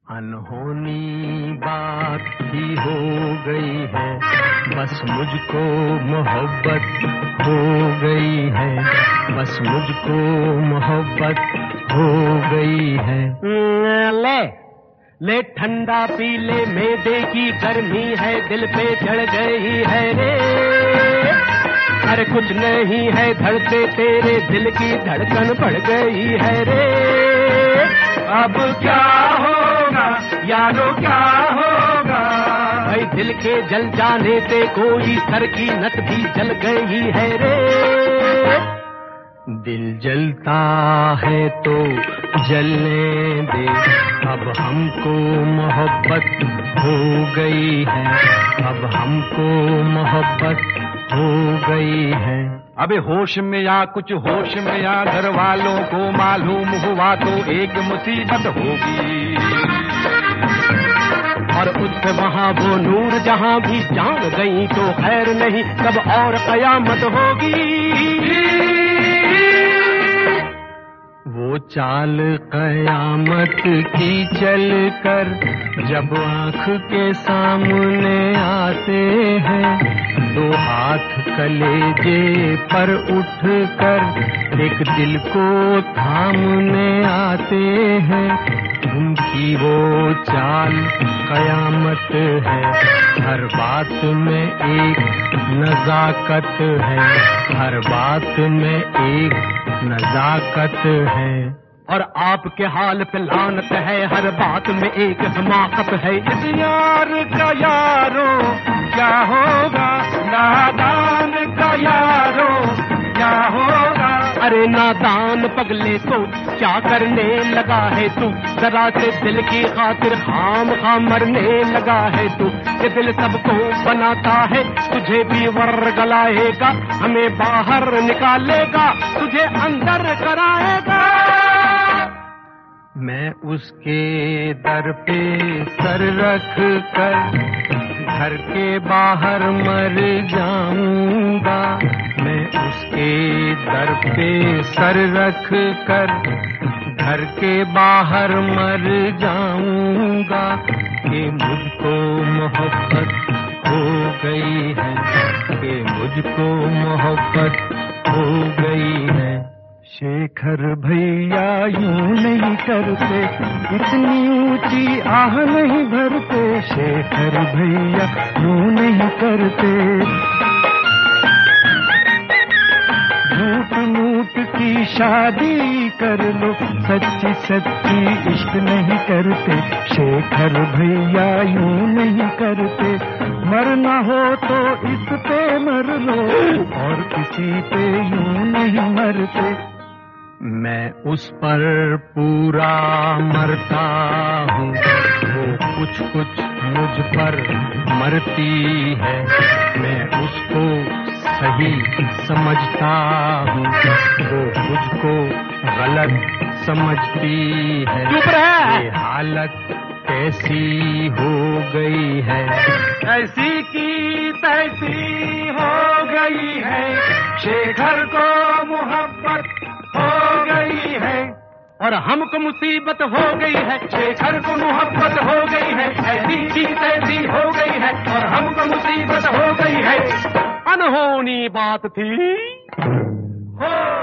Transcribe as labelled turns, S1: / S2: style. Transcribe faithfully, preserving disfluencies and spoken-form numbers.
S1: अनहोनी बात ही हो गई है, बस मुझको मोहब्बत हो गई है, बस मुझको मोहब्बत हो गई है। ले ले ठंडा पी ले, मैदे की गर्मी है दिल पे चढ़ गई है रे। अरे कुछ नहीं है धड़के तेरे दिल की धड़कन बढ़ गई है रे। अब क्या होगा यारो क्या होगा, भाई दिल के जल जाने से कोई सर की नस भी जल गई है रे। दिल जलता है तो जलने दे, अब हमको मोहब्बत हो गई है, अब हमको मोहब्बत हो गई है।
S2: अबे होश में या कुछ होश में या घर वालों को मालूम हुआ तो एक मुसीबत होगी,
S1: और उससे वहाँ वो नूर जहाँ भी जान गई तो खैर नहीं कब और कयामत होगी। वो चाल कयामत की चल कर जब आँख के सामने आते हैं, दो हाथ कलेजे पर उठ कर एक दिल को थामने आते हैं। उनकी वो चाल कयामत है, हर बात में एक नजाकत है, हर बात में एक नजाकत है। और आपके हाल पे लानत है, हर बात में एक हमाकत है।
S2: इस यार का यारो क्या होगा, नादान का यारो क्या होगा।
S1: अरे नादान पगले तो क्या करने लगा है तू, जरा से दिल की खातिर खाम खाम मरने लगा है तू। ये दिल सबको बनाता है, तुझे भी वर्गलाएगा, हमें बाहर निकालेगा, तुझे अंदर कराएगा। मैं उसके दर पे सर रख कर घर के बाहर मर जाऊंगा, मैं उसके दर पे सर रख कर घर के बाहर मर जाऊंगा, कि मुझको मोहब्बत हो गई है, कि मुझको मोहब्बत हो गई है।
S3: शेखर भैया यूं नहीं करते, इतनी ऊंची आह नहीं भरते, शेखर भैया यूं नहीं करते। झूठ मूठ की शादी कर लो, सच्ची सच्ची इश्क नहीं करते, शेखर भैया यूं नहीं करते। मरना हो तो इस पे मर लो, और किसी पे यूं नहीं मरते।
S1: मैं उस पर पूरा मरता हूँ, वो कुछ कुछ मुझ पर मरती है, मैं उसको सही समझता हूँ, वो मुझको गलत समझती है। ये हालत कैसी हो गई है,
S2: ऐसी की तैसी हो गई है, शेखर को मोहब्बत हो गई है,
S1: और हमको मुसीबत हो गई है,
S2: शेखर को मोहब्बत हो गई है, ऐसी की तैसी हो गई है, और हमको मुसीबत हो गई है।
S1: अनहोनी बात थी
S2: हो